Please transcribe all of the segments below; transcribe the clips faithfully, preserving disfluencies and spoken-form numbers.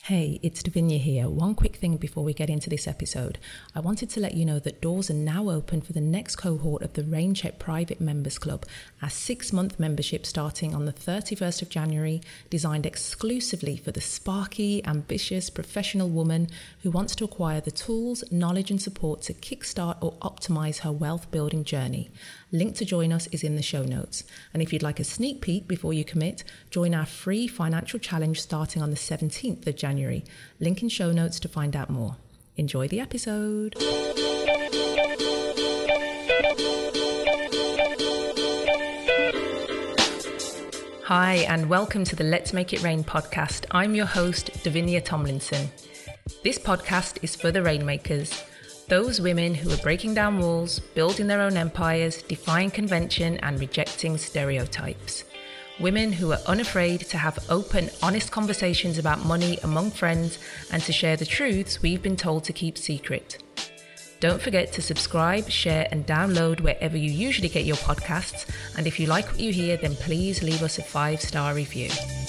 Hey, it's Davinia here. One quick thing before we get into this episode. I wanted to let you know that doors are now open for the next cohort of the Raincheck Private Members Club, a six-month membership starting on the thirty-first of January, designed exclusively for the sparky, ambitious, professional woman who wants to acquire the tools, knowledge and support to kickstart or optimize her wealth building journey. Link to join us is in the show notes. And if you'd like a sneak peek before you commit, join our free financial challenge starting on the seventeenth of January. Link in show notes to find out more. Enjoy the episode. Hi, and welcome to the Let's Make It Rain podcast. I'm your host, Davinia Tomlinson. This podcast is for the rainmakers. Those women who are breaking down walls, building their own empires, defying convention and rejecting stereotypes. Women who are unafraid to have open, honest conversations about money among friends and to share the truths we've been told to keep secret. Don't forget to subscribe, share and download wherever you usually get your podcasts. And if you like what you hear, then please leave us a five-star review.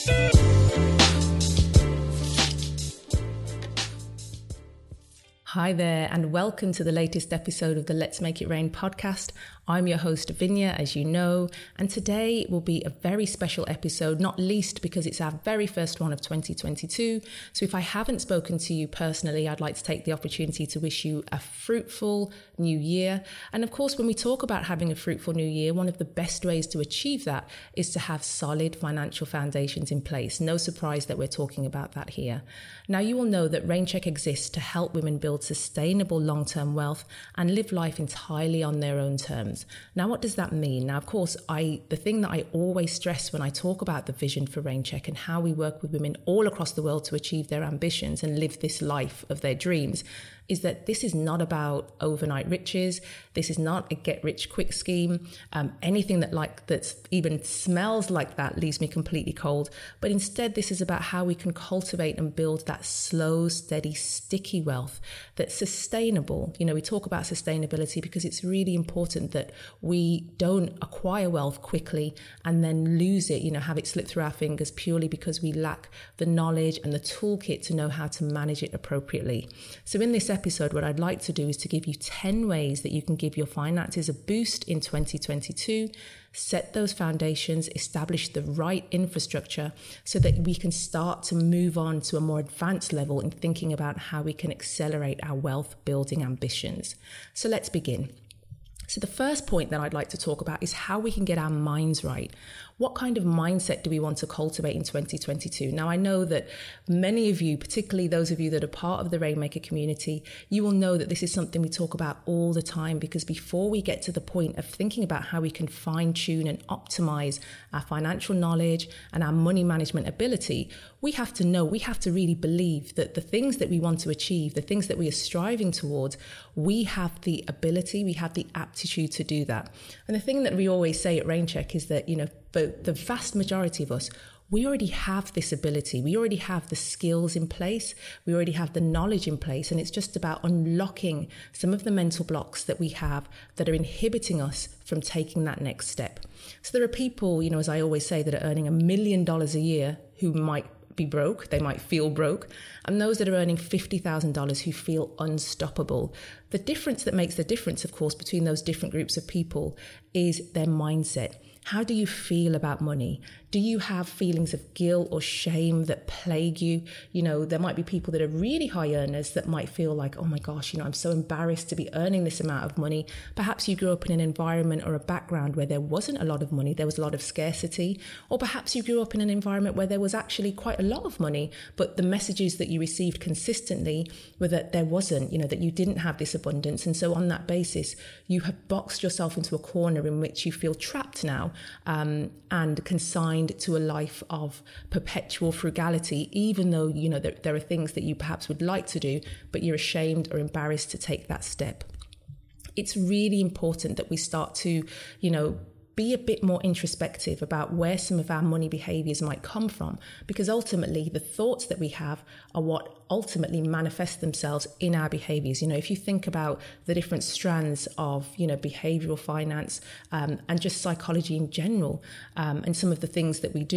Hi there, and welcome to the latest episode of the Let's Make It Rain podcast. I'm your host, Davinia, as you know, and today will be a very special episode, not least because it's our very first one of twenty twenty-two. So if I haven't spoken to you personally, I'd like to take the opportunity to wish you a fruitful new year. And of course, when we talk about having a fruitful new year, one of the best ways to achieve that is to have solid financial foundations in place. No surprise that we're talking about that here. Now, you will know that Raincheck exists to help women build sustainable long-term wealth and live life entirely on their own terms. Now, what does that mean? Now, of course, I the thing that I always stress when I talk about the vision for Raincheck and how we work with women all across the world to achieve their ambitions and live this life of their dreams is that this is not about overnight riches. This is not a get-rich-quick scheme. Um, anything that like that even smells like that leaves me completely cold. But instead, this is about how we can cultivate and build that slow, steady, sticky wealth that's sustainable. You know, we talk about sustainability because it's really important that we don't acquire wealth quickly and then lose it, you know, have it slip through our fingers purely because we lack the knowledge and the toolkit to know how to manage it appropriately. So in this episode, what I'd like to do is to give you ten ways that you can give your finances a boost in twenty twenty-two, set those foundations, establish the right infrastructure so that we can start to move on to a more advanced level in thinking about how we can accelerate our wealth building ambitions. So let's begin. So the first point that I'd like to talk about is how we can get our minds right. What kind of mindset do we want to cultivate in twenty twenty-two? Now, I know that many of you, particularly those of you that are part of the Rainmaker community, you will know that this is something we talk about all the time, because before we get to the point of thinking about how we can fine tune and optimize our financial knowledge and our money management ability, we have to know, we have to really believe that the things that we want to achieve, the things that we are striving towards, we have the ability, we have the aptitude to do that. And the thing that we always say at Raincheck is that, you know, but the vast majority of us, we already have this ability. We already have the skills in place. We already have the knowledge in place. And it's just about unlocking some of the mental blocks that we have that are inhibiting us from taking that next step. So there are people, you know, as I always say, that are earning a million dollars a year who might be broke, they might feel broke, and those that are earning fifty thousand dollars who feel unstoppable. The difference that makes the difference, of course, between those different groups of people is their mindset. How do you feel about money? Do you have feelings of guilt or shame that plague you? You know, there might be people that are really high earners that might feel like, oh my gosh, you know, I'm so embarrassed to be earning this amount of money. Perhaps you grew up in an environment or a background where there wasn't a lot of money, there was a lot of scarcity. Or perhaps you grew up in an environment where there was actually quite a lot of money, but the messages that you received consistently were that there wasn't, you know, that you didn't have this abundance. And so on that basis, you have boxed yourself into a corner in which you feel trapped now. Um, and consigned to a life of perpetual frugality, even though, you know, there, there are things that you perhaps would like to do, but you're ashamed or embarrassed to take that step. It's really important that we start to, you know, be a bit more introspective about where some of our money behaviors might come from, because ultimately the thoughts that we have are what ultimately manifest themselves in our behaviors. You know, if you think about the different strands of, you know, behavioral finance um, and just psychology in general, um, and some of the things that we do,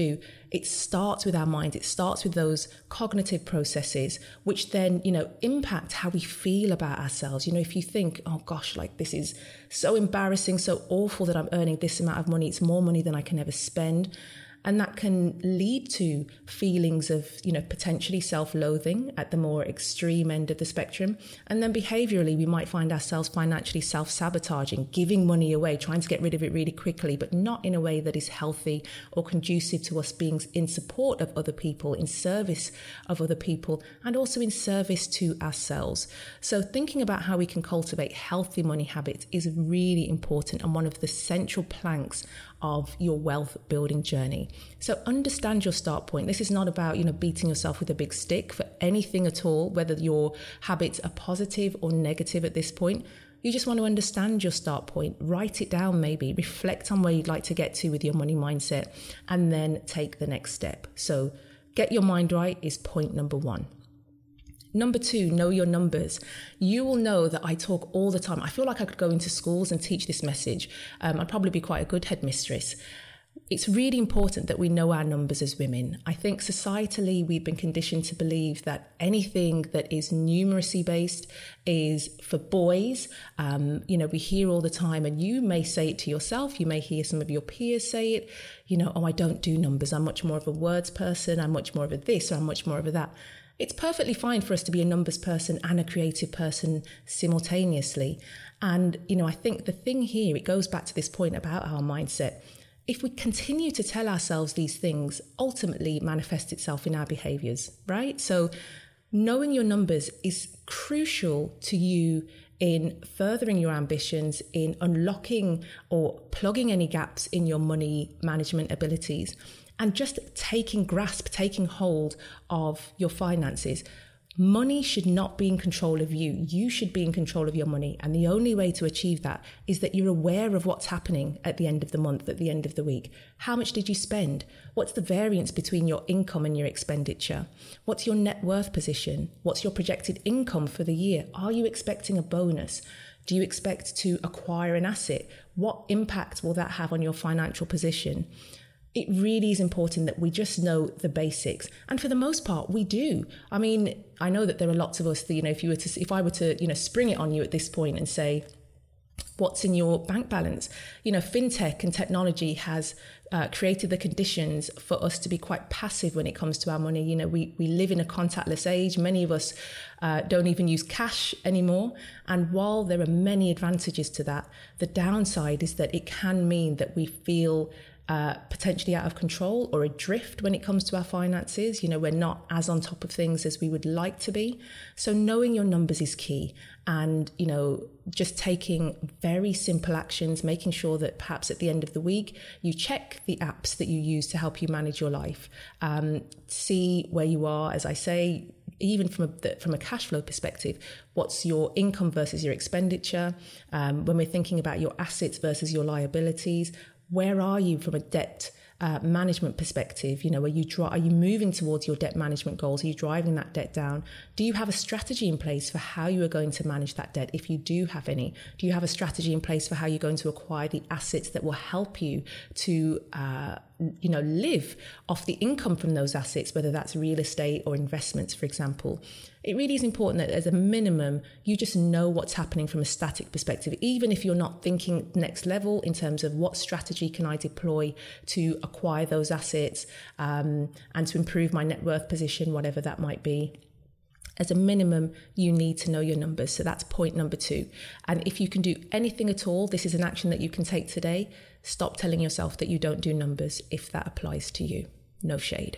it starts with our mind. It starts with those cognitive processes, which then, you know, impact how we feel about ourselves. You know, if you think, oh gosh, like this is so embarrassing, so awful that I'm earning this amount of money, it's more money than I can ever spend. And that can lead to feelings of, you know, potentially self-loathing at the more extreme end of the spectrum. And then behaviorally, we might find ourselves financially self-sabotaging, giving money away, trying to get rid of it really quickly, but not in a way that is healthy or conducive to us being in support of other people, in service of other people, and also in service to ourselves. So thinking about how we can cultivate healthy money habits is really important and one of the central planks of your wealth building journey. So understand your start point. This is not about, you know, beating yourself with a big stick for anything at all, whether your habits are positive or negative at this point. You just want to understand your start point, write it down, maybe reflect on where you'd like to get to with your money mindset, and then take the next step. So get your mind right is point number one. Number two, know your numbers. You will know that I talk all the time. I feel like I could go into schools and teach this message. Um, I'd probably be quite a good headmistress. It's really important that we know our numbers as women. I think societally we've been conditioned to believe that anything that is numeracy based is for boys. Um, you know, we hear all the time, and you may say it to yourself. You may hear some of your peers say it, you know, oh, I don't do numbers. I'm much more of a words person. I'm much more of a this, or I'm much more of a that. It's perfectly fine for us to be a numbers person and a creative person simultaneously. And, you know, I think the thing here, it goes back to this point about our mindset. If we continue to tell ourselves these things, ultimately it manifests itself in our behaviors, right? So knowing your numbers is crucial to you in furthering your ambitions, in unlocking or plugging any gaps in your money management abilities, and just taking grasp, taking hold of your finances. Money should not be in control of you. You should be in control of your money. And the only way to achieve that is that you're aware of what's happening at the end of the month, at the end of the week. How much did you spend? What's the variance between your income and your expenditure? What's your net worth position? What's your projected income for the year? Are you expecting a bonus? Do you expect to acquire an asset? What impact will that have on your financial position? It really is important that we just know the basics. And for the most part, we do. I mean, I know that there are lots of us that, you know, if you were to, if I were to, you know, spring it on you at this point and say, what's in your bank balance? You know, fintech and technology has uh, created the conditions for us to be quite passive when it comes to our money. You know, we, we live in a contactless age. Many of us uh, don't even use cash anymore. And while there are many advantages to that, the downside is that it can mean that we feel Uh, potentially out of control or adrift when it comes to our finances. You know, we're not as on top of things as we would like to be. So knowing your numbers is key. And, you know, just taking very simple actions, making sure that perhaps at the end of the week, you check the apps that you use to help you manage your life. Um, see where you are, as I say, even from a, from a cash flow perspective, what's your income versus your expenditure? Um, when we're thinking about your assets versus your liabilities, where are you from a debt uh, management perspective? You know, are you dri- are you moving towards your debt management goals? Are you driving that debt down? Do you have a strategy in place for how you are going to manage that debt, if you do have any? Do you have a strategy in place for how you're going to acquire the assets that will help you to, uh, you know, live off the income from those assets, whether that's real estate or investments, for example? It really is important that as a minimum, you just know what's happening from a static perspective, even if you're not thinking next level in terms of what strategy can I deploy to acquire those assets um, and to improve my net worth position, whatever that might be. As a minimum, you need to know your numbers. So that's point number two. And if you can do anything at all, this is an action that you can take today. Stop telling yourself that you don't do numbers if that applies to you. No shade.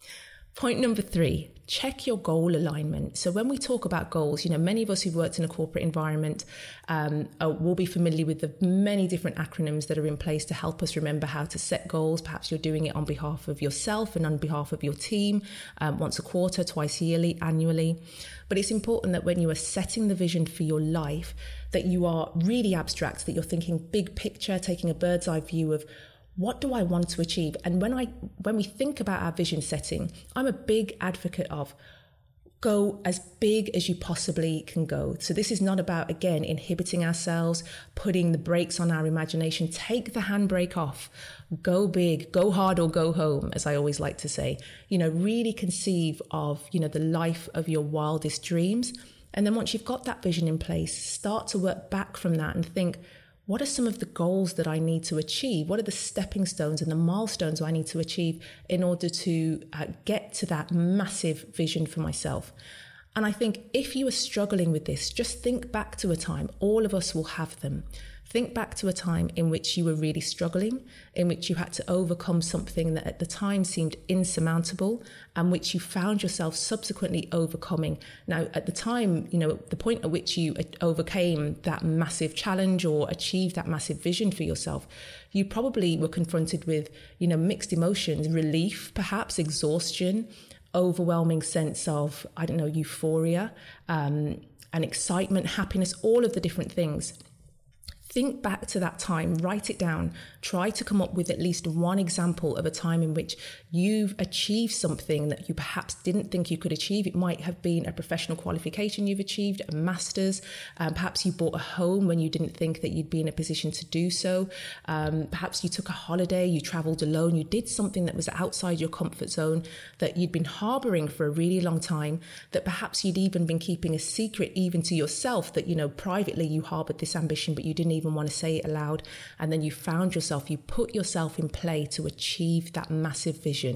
Point number three, check your goal alignment. So when we talk about goals, you know, many of us who've worked in a corporate environment um, uh, will be familiar with the many different acronyms that are in place to help us remember how to set goals. Perhaps you're doing it on behalf of yourself and on behalf of your team, um, once a quarter, twice yearly, annually. But it's important that when you are setting the vision for your life, that you are really abstract, that you're thinking big picture, taking a bird's eye view of what do I want to achieve? And when I when we think about our vision setting, I'm a big advocate of go as big as you possibly can go. So this is not about, again, inhibiting ourselves, putting the brakes on our imagination. Take the handbrake off. Go big, go hard or go home, as I always like to say. You know, really conceive of, you know, the life of your wildest dreams. And then once you've got that vision in place, start to work back from that and think, what are some of the goals that I need to achieve? What are the stepping stones and the milestones I need to achieve in order to uh, get to that massive vision for myself? And I think if you are struggling with this, just think back to a time. All of us will have them. Think back to a time in which you were really struggling, in which you had to overcome something that at the time seemed insurmountable and which you found yourself subsequently overcoming. Now, at the time, you know, the point at which you overcame that massive challenge or achieved that massive vision for yourself, you probably were confronted with, you know, mixed emotions, relief, perhaps exhaustion, overwhelming sense of, I don't know, euphoria, um, and excitement, happiness, all of the different things. Think back to that time, write it down, try to come up with at least one example of a time in which you've achieved something that you perhaps didn't think you could achieve. It might have been a professional qualification you've achieved, a master's, um, perhaps you bought a home when you didn't think that you'd be in a position to do so. Um, perhaps you took a holiday, you traveled alone, you did something that was outside your comfort zone that you'd been harboring for a really long time, that perhaps you'd even been keeping a secret even to yourself that, you know, privately you harbored this ambition, but you didn't even even want to say it aloud. And then you found yourself, you put yourself in play to achieve that massive vision.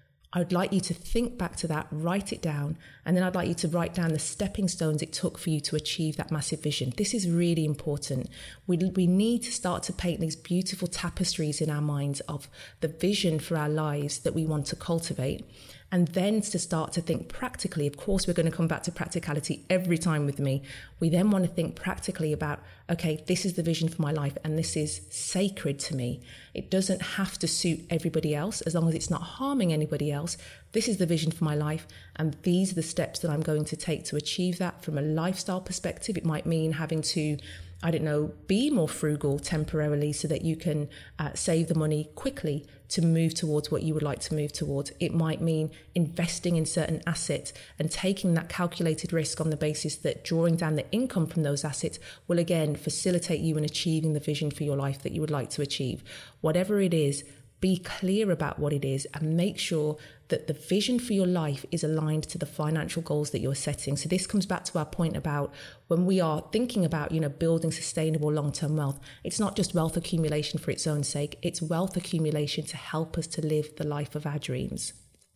I would like you to think back to that, write it down, and then I'd like you to write down the stepping stones it took for you to achieve that massive vision. This is really important. We, we need to start to paint these beautiful tapestries in our minds of the vision for our lives that we want to cultivate. And then to start to think practically. Of course, we're going to come back to practicality every time with me. We then want to think practically about, okay, this is the vision for my life and this is sacred to me. It doesn't have to suit everybody else as long as it's not harming anybody else. This is the vision for my life and these are the steps that I'm going to take to achieve that. From a lifestyle perspective, it might mean having to, I don't know, be more frugal temporarily so that you can uh, save the money quickly to move towards what you would like to move towards. It might mean investing in certain assets and taking that calculated risk on the basis that drawing down the income from those assets will again facilitate you in achieving the vision for your life that you would like to achieve. Whatever it is, be clear about what it is and make sure that the vision for your life is aligned to the financial goals that you're setting. So this comes back to our point about when we are thinking about, you know, building sustainable long-term wealth, it's not just wealth accumulation for its own sake, it's wealth accumulation to help us to live the life of our dreams.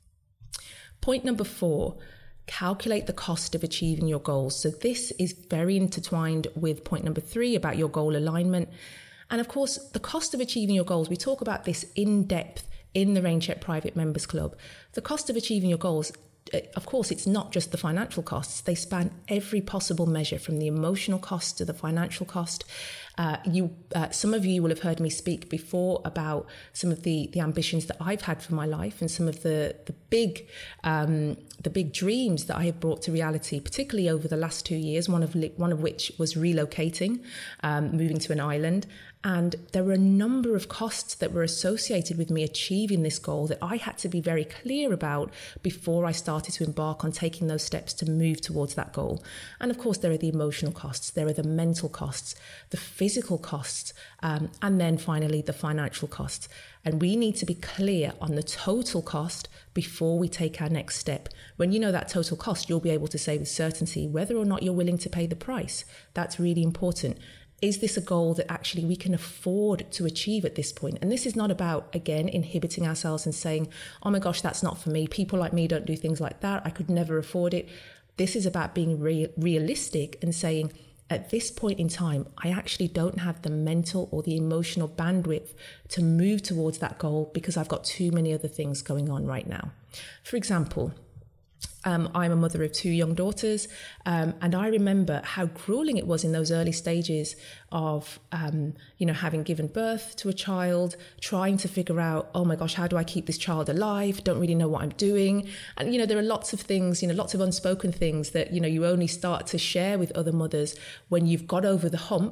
Point number four, calculate the cost of achieving your goals. So this is very intertwined with point number three about your goal alignment. And of course, the cost of achieving your goals, we talk about this in depth in the RainCheck Private Members Club. The cost of achieving your goals, of course, it's not just the financial costs. They span every possible measure from the emotional cost to the financial cost. Uh, you, uh, some of you will have heard me speak before about some of the, the ambitions that I've had for my life and some of the, the big um, the big dreams that I have brought to reality, particularly over the last two years, one of one of which was relocating, um, moving to an island. And there were a number of costs that were associated with me achieving this goal that I had to be very clear about before I started to embark on taking those steps to move towards that goal. And of course, there are the emotional costs, there are the mental costs, the physical costs, um, and then finally the financial costs. And we need to be clear on the total cost before we take our next step. When you know that total cost, you'll be able to say with certainty whether or not you're willing to pay the price. That's really important. Is this a goal that actually we can afford to achieve at this point? And this is not about, again, inhibiting ourselves and saying, oh my gosh, that's not for me. People like me don't do things like that. I could never afford it. This is about being re- realistic and saying, at this point in time, I actually don't have the mental or the emotional bandwidth to move towards that goal because I've got too many other things going on right now. For example, Um, I'm a mother of two young daughters, um, and I remember how grueling it was in those early stages of, um, you know, having given birth to a child, trying to figure out, oh my gosh, how do I keep this child alive? Don't really know what I'm doing. And, you know, there are lots of things, you know, lots of unspoken things that, you know, you only start to share with other mothers when you've got over the hump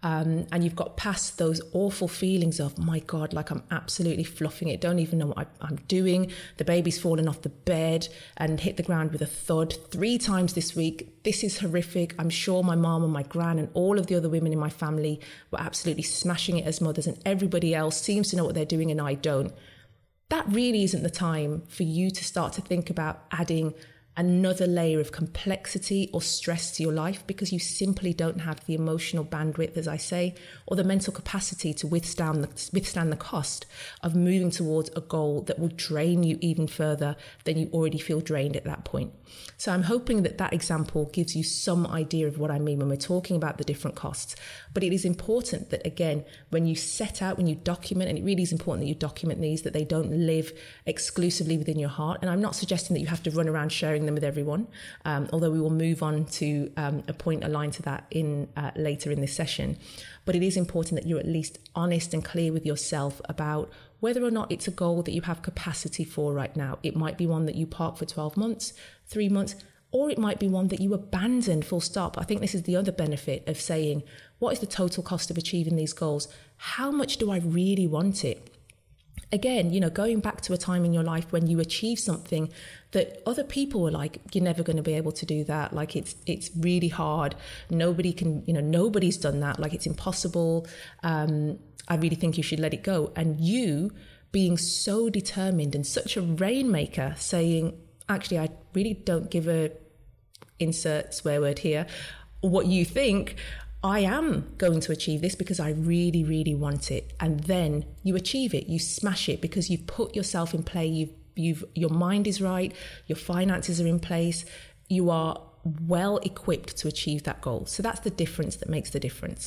um, and you've got past those awful feelings of, my God, like I'm absolutely fluffing it, don't even know what I, I'm doing. The baby's fallen off the bed and hit the ground with a thud three times this week. This is horrific. I'm sure my mom and my gran and all of the other women in my family were absolutely smashing it as mothers, and everybody else seems to know what they're doing and I don't. That really isn't the time for you to start to think about adding another layer of complexity or stress to your life, because you simply don't have the emotional bandwidth, as I say, or the mental capacity to withstand the, withstand the cost of moving towards a goal that will drain you even further than you already feel drained at that point. So I'm hoping that that example gives you some idea of what I mean when we're talking about the different costs. But it is important that, again, when you set out, when you document, and it really is important that you document these, that they don't live exclusively within your heart. And I'm not suggesting that you have to run around sharing them with everyone, um, although we will move on to um, a point aligned to that in uh, later in this session. But it is important that you're at least honest and clear with yourself about whether or not it's a goal that you have capacity for right now. It might be one that you park for twelve months, three months, or it might be one that you abandon full stop. I think this is the other benefit of saying, what is the total cost of achieving these goals? How much do I really want it? Again, you know, going back to a time in your life when you achieved something that other people were like, you're never going to be able to do that. Like it's it's really hard. Nobody can, you know, nobody's done that. Like it's impossible. Um, I really think you should let it go. And you being so determined and such a rainmaker, saying, actually, I really don't give a insert swear word here, what you think. I am going to achieve this because I really, really want it. And then you achieve it, you smash it because you've put yourself in play. You've, you've, your mind is right. Your finances are in place. You are well equipped to achieve that goal. So that's the difference that makes the difference.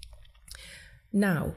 Now,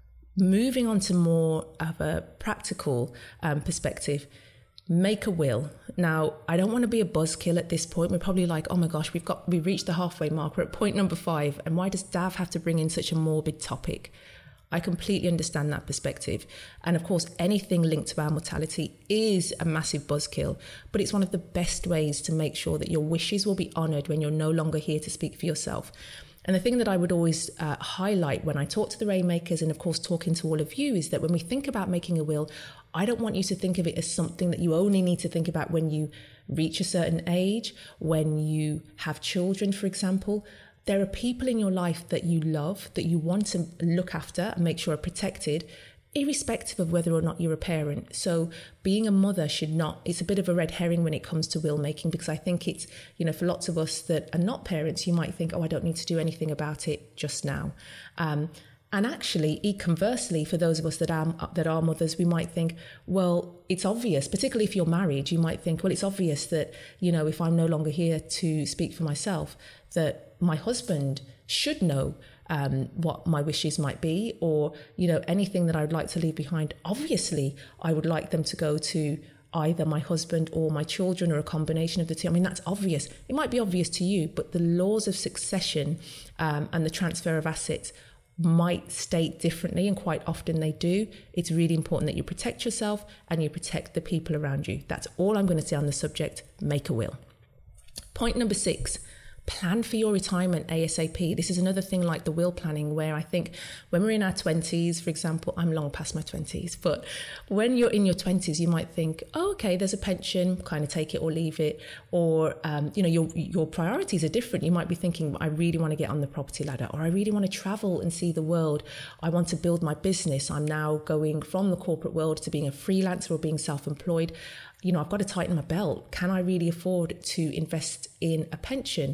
moving on to more of a practical um, perspective, make a will. Now, I don't want to be a buzzkill at this point. We're probably like, oh my gosh, we've got, we've reached the halfway mark. We're at point number five. And why does Dav have to bring in such a morbid topic? I completely understand that perspective. And of course, anything linked to our mortality is a massive buzzkill, but it's one of the best ways to make sure that your wishes will be honored when you're no longer here to speak for yourself. And the thing that I would always uh, highlight when I talk to the Rainmakers, and of course talking to all of you, is that when we think about making a will, I don't want you to think of it as something that you only need to think about when you reach a certain age, when you have children, for example. There are people in your life that you love, that you want to look after and make sure are protected, irrespective of whether or not you're a parent. So being a mother should not, it's a bit of a red herring when it comes to will making, because I think it's, you know, for lots of us that are not parents, you might think, oh, I don't need to do anything about it just now. Um, and actually, conversely, for those of us that are, that are mothers, we might think, well, it's obvious, particularly if you're married, you might think, well, it's obvious that, you know, if I'm no longer here to speak for myself, that my husband should know um, what my wishes might be, or, you know, anything that I would like to leave behind. Obviously, I would like them to go to either my husband or my children, or a combination of the two. I mean, that's obvious. It might be obvious to you, but the laws of succession um, and the transfer of assets might state differently, and quite often they do. It's really important that you protect yourself and you protect the people around you. That's all I'm going to say on the subject. Make a will. Point number six, plan for your retirement ASAP. This is another thing like the will planning, where I think when we're in our twenties, for example, I'm long past my twenties, but when you're in your twenties, you might think, oh, okay, there's a pension, kind of take it or leave it. Or, um, you know, your your priorities are different. You might be thinking, I really want to get on the property ladder, or I really want to travel and see the world. I want to build my business. I'm now going from the corporate world to being a freelancer or being self-employed. You know, I've got to tighten my belt. Can I really afford to invest in a pension?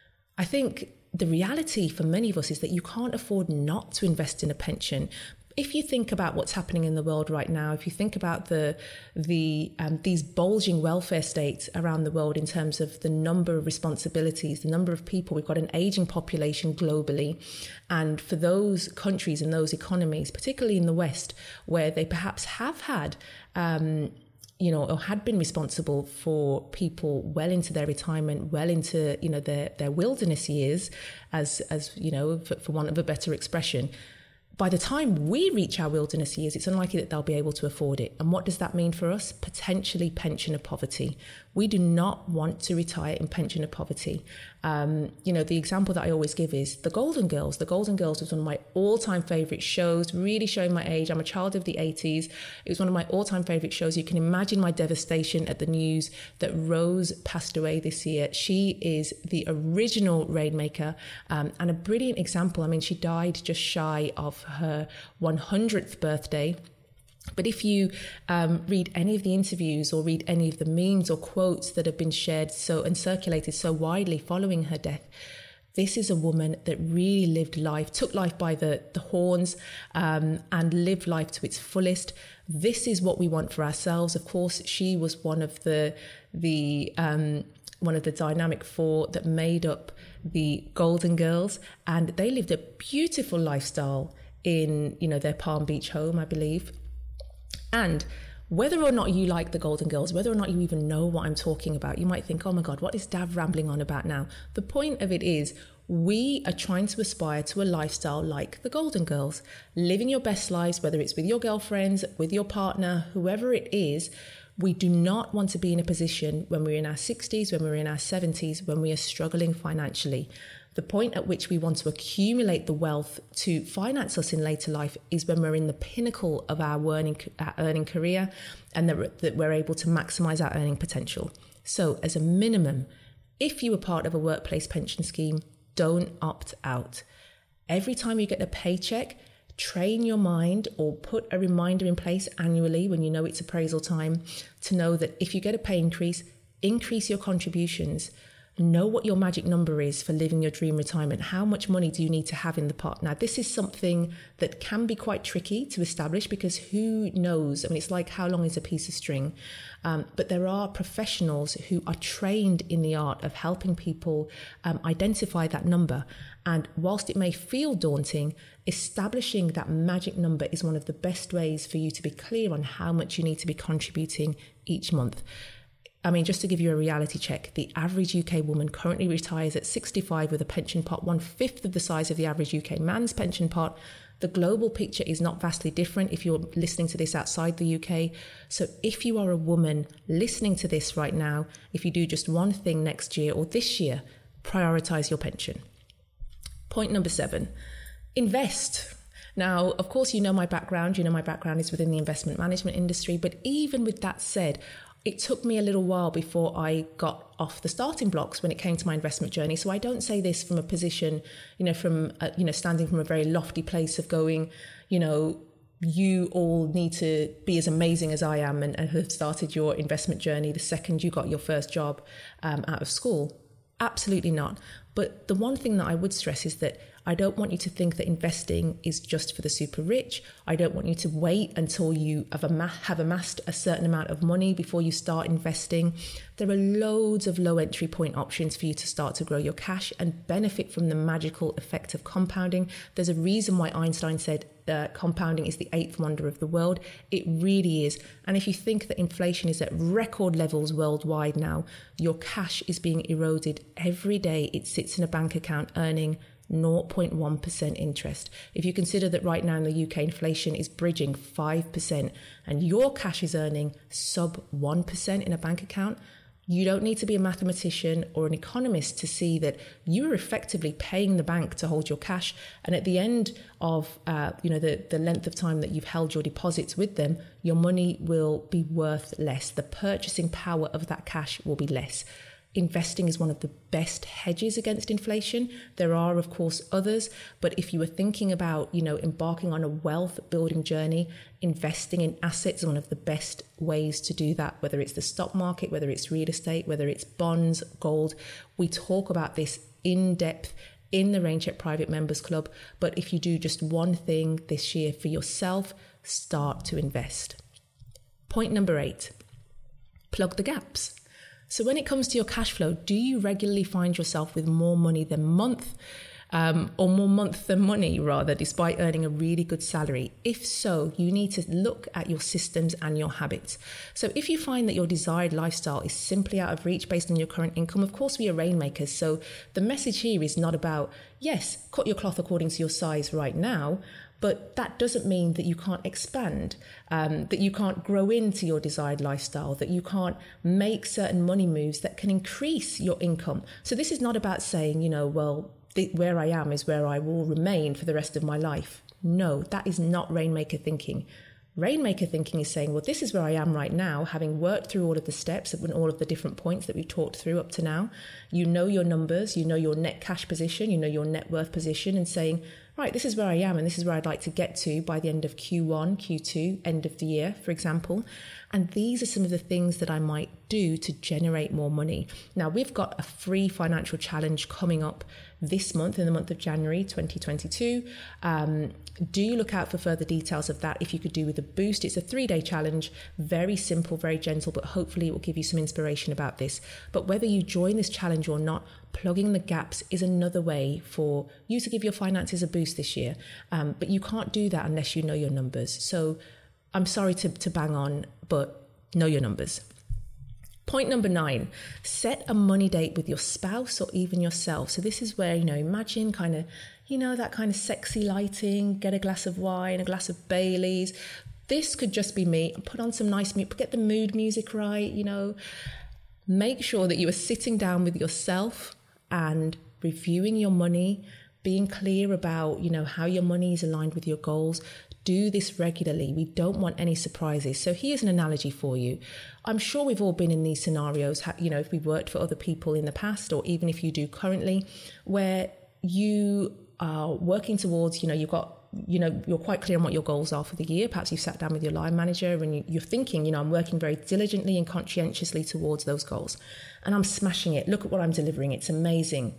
I think the reality for many of us is that you can't afford not to invest in a pension. If you think about what's happening in the world right now, if you think about the the um, these bulging welfare states around the world in terms of the number of responsibilities, the number of people, we've got an aging population globally. And for those countries and those economies, particularly in the West, where they perhaps have had um, you know, or had been responsible for people well into their retirement, well into, you know, their, their wilderness years, as, as you know, for, for want of a better expression, by the time we reach our wilderness years, it's unlikely that they'll be able to afford it. And what does that mean for us? Potentially pensioner poverty. We do not want to retire in pensioner poverty. Um, you know, the example that I always give is The Golden Girls. The Golden Girls was one of my all-time favorite shows, really showing my age. I'm a child of the eighties. It was one of my all-time favorite shows. You can imagine my devastation at the news that Rose passed away this year. She is the original Rainmaker, um, and a brilliant example. I mean, she died just shy of her one hundredth birthday. But if you um, read any of the interviews or read any of the memes or quotes that have been shared so and circulated so widely following her death, this is a woman that really lived life, took life by the, the horns, um, and lived life to its fullest. This is what we want for ourselves. Of course, she was one of the the um, one of the dynamic four that made up the Golden Girls, and they lived a beautiful lifestyle in, you know, their Palm Beach home, I believe. And whether or not you like the Golden Girls, whether or not you even know what I'm talking about, you might think, oh my God, what is Dav rambling on about now? The point of it is, we are trying to aspire to a lifestyle like the Golden Girls, living your best lives, whether it's with your girlfriends, with your partner, whoever it is. We do not want to be in a position when we're in our sixties, when we're in our seventies, when we are struggling financially. The point at which we want to accumulate the wealth to finance us in later life is when we're in the pinnacle of our earning, our earning career, and that, that we're able to maximize our earning potential. So as a minimum, if you are part of a workplace pension scheme, don't opt out. Every time you get a paycheck, train your mind or put a reminder in place annually when you know it's appraisal time to know that if you get a pay increase, increase your contributions. Know what your magic number is for living your dream retirement. How much money do you need to have in the pot? Now, this is something that can be quite tricky to establish because who knows? I mean, it's like how long is a piece of string? Um, but there are professionals who are trained in the art of helping people um, identify that number. And whilst it may feel daunting, establishing that magic number is one of the best ways for you to be clear on how much you need to be contributing each month. I mean, just to give you a reality check, the average U K woman currently retires at sixty-five with a pension pot one fifth of the size of the average U K man's pension pot. The global picture is not vastly different if you're listening to this outside the U K. So if you are a woman listening to this right now, if you do just one thing next year or this year, prioritize your pension. Point number seven, invest. Now, of course, you know my background. You know my background is within the investment management industry. But even with that said, it took me a little while before I got off the starting blocks when it came to my investment journey. So I don't say this from a position, you know, from, a, you know, standing from a very lofty place of going, you know, you all need to be as amazing as I am and, and have started your investment journey the second you got your first job um, out of school. Absolutely not. But the one thing that I would stress is that I don't want you to think that investing is just for the super rich. I don't want you to wait until you have, ama- have amassed a certain amount of money before you start investing. There are loads of low entry point options for you to start to grow your cash and benefit from the magical effect of compounding. There's a reason why Einstein said uh, compounding is the eighth wonder of the world. It really is. And if you think that inflation is at record levels worldwide now, your cash is being eroded every day. It sits in a bank account earning zero point one percent interest. If you consider that right now in the U K inflation is bridging five percent and your cash is earning sub one percent in a bank account, you don't need to be a mathematician or an economist to see that you are effectively paying the bank to hold your cash. And at the end of uh, you know the, the length of time that you've held your deposits with them, your money will be worth less. The purchasing power of that cash will be less. Investing is one of the best hedges against inflation. There are, of course, others, but if you were thinking about, you know, embarking on a wealth building journey, investing in assets is one of the best ways to do that, whether it's the stock market, whether it's real estate, whether it's bonds, gold. We talk about this in depth in the Raincheck Private Members Club, but if you do just one thing this year for yourself, start to invest. Point number eight, plug the gaps. So when it comes to your cash flow, do you regularly find yourself with more money than month um, or more month than money rather, despite earning a really good salary? If so, you need to look at your systems and your habits. So if you find that your desired lifestyle is simply out of reach based on your current income, of course we are rainmakers. So the message here is not about, yes, cut your cloth according to your size right now, But that doesn't mean that you can't expand, um, that you can't grow into your desired lifestyle, that you can't make certain money moves that can increase your income. So this is not about saying, you know, well, th- where I am is where I will remain for the rest of my life. No, that is not Rainmaker thinking. Rainmaker thinking is saying, well, this is where I am right now, having worked through all of the steps and all of the different points that we've talked through up to now. You know your numbers, you know your net cash position, you know your net worth position, and saying, right, this is where I am and this is where I'd like to get to by the end of Q one, Q two, end of the year, for example. And these are some of the things that I might do to generate more money. Now, we've got a free financial challenge coming up this month, in the month of January twenty twenty-two. Um, do look out for further details of that if you could do with a boost. It's a three-day challenge, very simple, very gentle, but hopefully it will give you some inspiration about this. But whether you join this challenge or not, plugging the gaps is another way for you to give your finances a boost this year. Um, but you can't do that unless you know your numbers. So I'm sorry to, to bang on, but know your numbers. Point number nine, set a money date with your spouse or even yourself. So this is where, you know, imagine kind of, you know, that kind of sexy lighting, get a glass of wine, a glass of Baileys. This could just be me. Put on some nice music, get the mood music right, you know. Make sure that you are sitting down with yourself and reviewing your money, being clear about, you know, how your money is aligned with your goals. Do this regularly. We don't want any surprises. So here's an analogy for you. I'm sure we've all been in these scenarios, you know, if we worked for other people in the past, or even if you do currently, where you are working towards, you know, you've got, you know, you're quite clear on what your goals are for the year. Perhaps you've sat down with your line manager and you, you're thinking, you know, I'm working very diligently and conscientiously towards those goals and I'm smashing it. Look at what I'm delivering. It's amazing.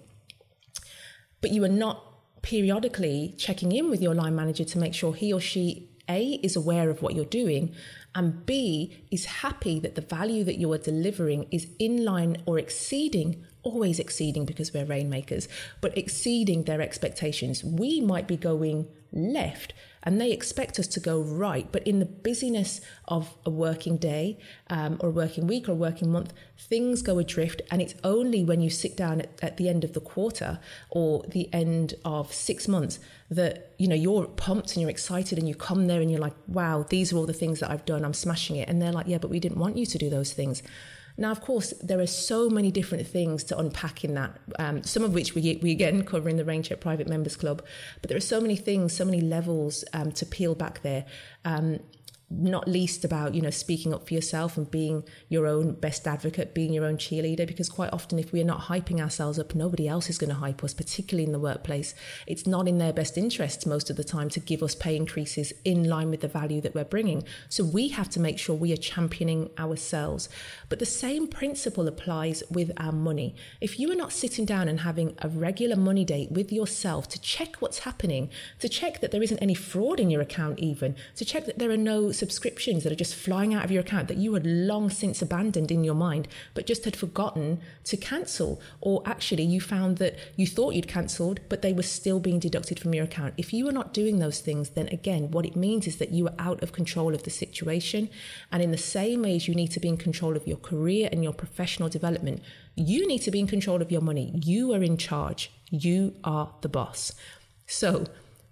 But you are not periodically checking in with your line manager to make sure he or she, A, is aware of what you're doing, and B, is happy that the value that you are delivering is in line or exceeding, always exceeding because we're rainmakers, but exceeding their expectations. We might be going left and they expect us to go right, but in the busyness of a working day um, or a working week or a working month, things go adrift. And it's only when you sit down at, at the end of the quarter or the end of six months that, you know, you're pumped and you're excited and you come there and you're like, wow, these are all the things that I've done. I'm smashing it. And they're like, yeah, but we didn't want you to do those things. Now, of course, there are so many different things to unpack in that, um, some of which we, we again cover in the Raincheck Private Members Club. But there are so many things, so many levels um, to peel back there. Um, not least about, you know, speaking up for yourself and being your own best advocate, being your own cheerleader, because quite often if we are not hyping ourselves up, nobody else is going to hype us, particularly in the workplace. It's not in their best interests most of the time to give us pay increases in line with the value that we're bringing. So we have to make sure we are championing ourselves. But the same principle applies with our money. If you are not sitting down and having a regular money date with yourself to check what's happening, to check that there isn't any fraud in your account even, to check that there are no subscriptions that are just flying out of your account that you had long since abandoned in your mind, but just had forgotten to cancel, or actually you found that you thought you'd cancelled, but they were still being deducted from your account. If you are not doing those things, then again, what it means is that you are out of control of the situation. And in the same way as you need to be in control of your career and your professional development, you need to be in control of your money. You are in charge. You are the boss. So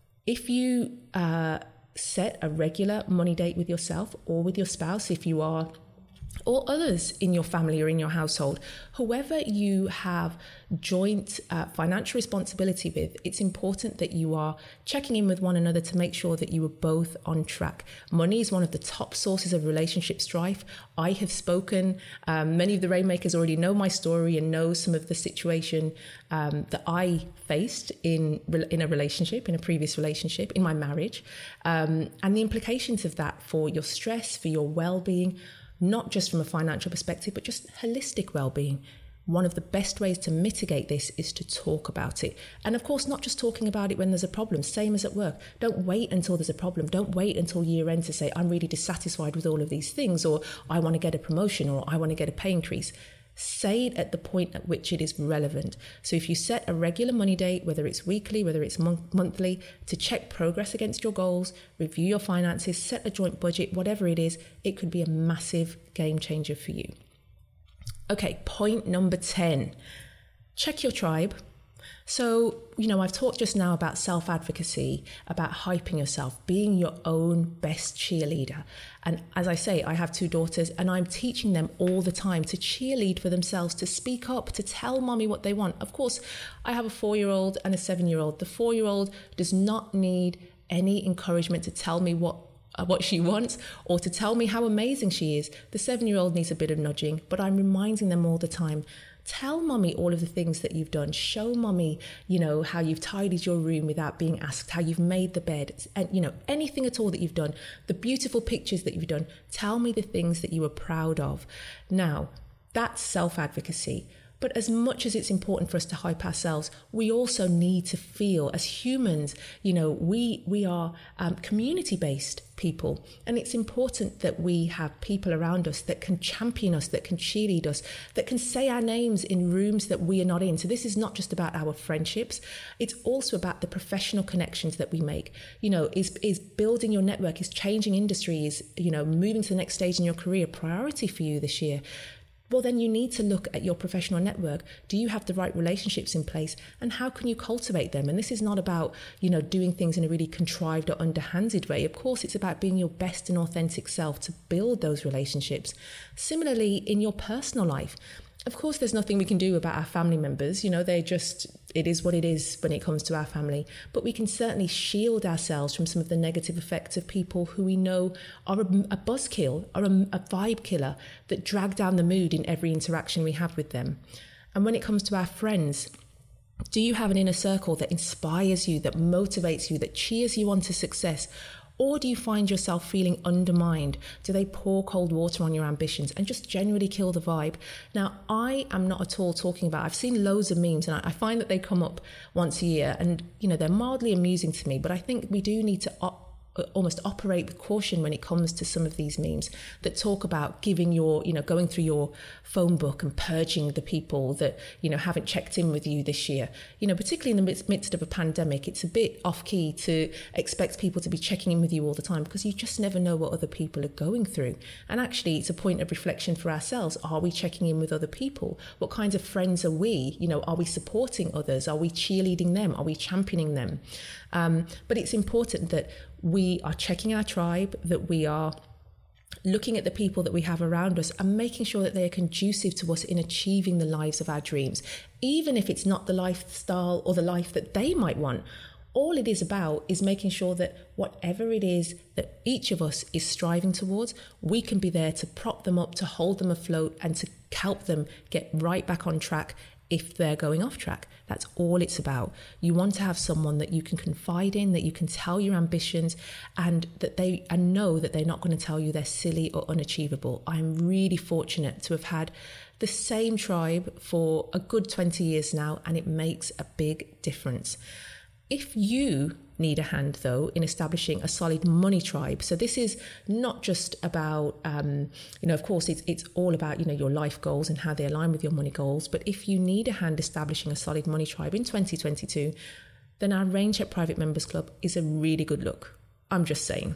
if you uh, set a regular money date with yourself or with your spouse, if you are, or others in your family or in your household, whoever you have joint uh, financial responsibility with, it's important that you are checking in with one another to make sure that you are both on track. Money is one of the top sources of relationship strife. I have spoken, um, many of the Rainmakers already know my story and know some of the situation um, that I faced in, in a relationship, in a previous relationship, in my marriage, um, and the implications of that for your stress, for your well-being, not just from a financial perspective, but just holistic well-being. One of the best ways to mitigate this is to talk about it. And of course, not just talking about it when there's a problem, same as at work. Don't wait until there's a problem. Don't wait until year end to say, I'm really dissatisfied with all of these things, or I want to get a promotion, or I want to get a pay increase. Say it at the point at which it is relevant. So if you set a regular money date, whether it's weekly, whether it's mon- monthly, to check progress against your goals, review your finances, set a joint budget, whatever it is, it could be a massive game changer for you. Okay, point number ten. Check your tribe. So, you know, I've talked just now about self-advocacy, about hyping yourself, being your own best cheerleader. And as I say, I have two daughters and I'm teaching them all the time to cheerlead for themselves, to speak up, to tell mommy what they want. Of course, I have a four-year-old and a seven-year-old. The four-year-old does not need any encouragement to tell me what what she wants or to tell me how amazing she is. The seven-year-old needs a bit of nudging, but I'm reminding them all the time, tell mommy all of the things that you've done. Show mommy, you know, how you've tidied your room without being asked, how you've made the bed, and, you know, anything at all that you've done, the beautiful pictures that you've done. Tell me the things that you are proud of. Now, that's self-advocacy. But as much as it's important for us to hype ourselves, we also need to feel as humans, you know, we we are um, community-based people. And it's important that we have people around us that can champion us, that can cheerlead us, that can say our names in rooms that we are not in. So this is not just about our friendships. It's also about the professional connections that we make. You know, is is building your network, is changing industries, you know, moving to the next stage in your career a priority for you this year? Well, then you need to look at your professional network. Do you have the right relationships in place? And how can you cultivate them? And this is not about, you know, doing things in a really contrived or underhanded way. Of course, it's about being your best and authentic self to build those relationships. Similarly, in your personal life, of course, there's nothing we can do about our family members. You know, they just, it is what it is when it comes to our family. But we can certainly shield ourselves from some of the negative effects of people who we know are a, a buzzkill, or a, a vibe killer that drag down the mood in every interaction we have with them. And when it comes to our friends, do you have an inner circle that inspires you, that motivates you, that cheers you on to success? Or do you find yourself feeling undermined? Do they pour cold water on your ambitions and just generally kill the vibe? Now, I am not at all talking about, I've seen loads of memes and I find that they come up once a year and, you know, they're mildly amusing to me, but I think we do need to op- almost operate with caution when it comes to some of these memes that talk about giving your, you know, going through your phone book and purging the people that, you know, haven't checked in with you this year. You know, particularly in the midst, midst of a pandemic, it's a bit off key to expect people to be checking in with you all the time because you just never know what other people are going through. And actually, it's a point of reflection for ourselves. Are we checking in with other people? What kinds of friends are we? You know, are we supporting others? Are we cheerleading them? Are we championing them? Um, but it's important that we are checking our tribe, that we are looking at the people that we have around us and making sure that they are conducive to us in achieving the lives of our dreams, even if it's not the lifestyle or the life that they might want. All it is about is making sure that whatever it is that each of us is striving towards, we can be there to prop them up, to hold them afloat, and to help them get right back on track if they're going off track. That's all it's about. You want to have someone that you can confide in, that you can tell your ambitions, and that they and know that they're not going to tell you they're silly or unachievable. I'm really fortunate to have had the same tribe for a good twenty years now, and it makes a big difference. If you need a hand, though, in establishing a solid money tribe, so this is not just about, um, you know, of course, it's it's all about, you know, your life goals and how they align with your money goals. But if you need a hand establishing a solid money tribe in twenty twenty-two, then our RainCheck Private Members Club is a really good look. I'm just saying.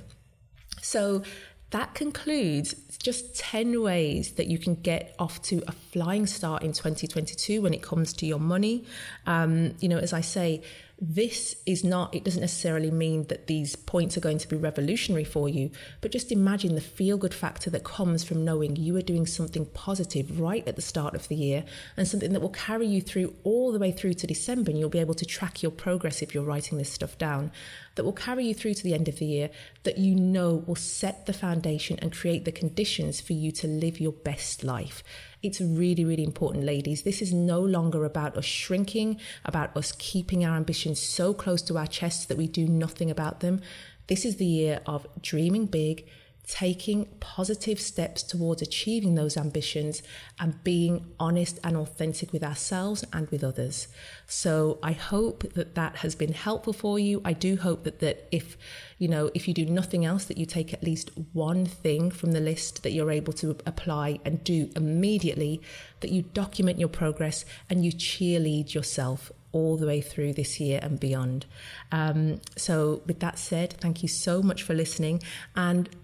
So that concludes just ten ways that you can get off to a flying start in twenty twenty-two when it comes to your money. Um, you know, as I say, this is not, it doesn't necessarily mean that these points are going to be revolutionary for you, but just imagine the feel-good factor that comes from knowing you are doing something positive right at the start of the year and something that will carry you through all the way through to December, and you'll be able to track your progress if you're writing this stuff down, that will carry you through to the end of the year, that you know will set the foundation and create the conditions for you to live your best life. It's really, really important, ladies. This is no longer about us shrinking, about us keeping our ambitions so close to our chests that we do nothing about them. This is the year of dreaming big, taking positive steps towards achieving those ambitions, and being honest and authentic with ourselves and with others. So I hope that that has been helpful for you. I do hope that, that if, you know, if you do nothing else, that you take at least one thing from the list that you're able to apply and do immediately, that you document your progress and you cheerlead yourself all the way through this year and beyond. Um, so with that said, thank you so much for listening. And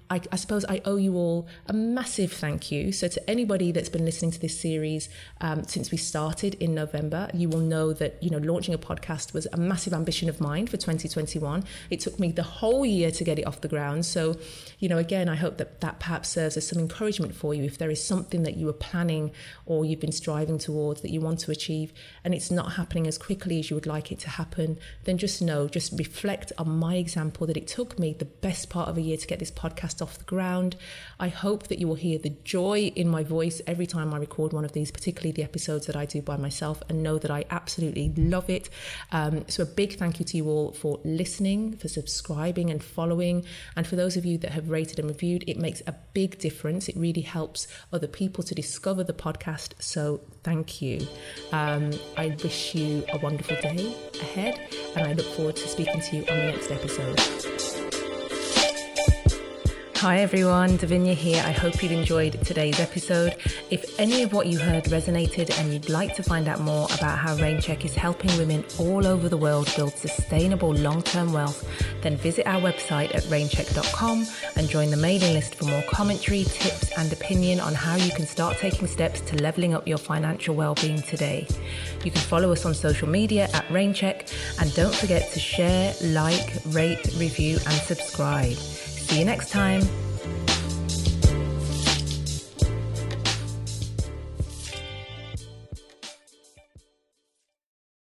I, I suppose I owe you all a massive thank you. So to anybody that's been listening to this series um, since we started in November, you will know that, you know, launching a podcast was a massive ambition of mine for twenty twenty-one. It took me the whole year to get it off the ground. So, you know, again, I hope that that perhaps serves as some encouragement for you. If there is something that you are planning or you've been striving towards that you want to achieve and it's not happening as quickly as you would like it to happen, then just know, just reflect on my example that it took me the best part of a year to get this podcast off the ground. I hope that you will hear the joy in my voice every time I record one of these, particularly the episodes that I do by myself, and know that I absolutely love it. Um, so a big thank you to you all for listening, for subscribing and following. And for those of you that have rated and reviewed, it makes a big difference. It really helps other people to discover the podcast. So thank you. Um, I wish you a wonderful day ahead, and I look forward to speaking to you on the next episode. Hi everyone, Davinia here. I hope you've enjoyed today's episode. If any of what you heard resonated and you'd like to find out more about how Raincheck is helping women all over the world build sustainable long-term wealth, then visit our website at raincheck dot com and join the mailing list for more commentary, tips and opinion on how you can start taking steps to leveling up your financial well-being today. You can follow us on social media at Raincheck, and don't forget to share, like, rate, review and subscribe. See you next time.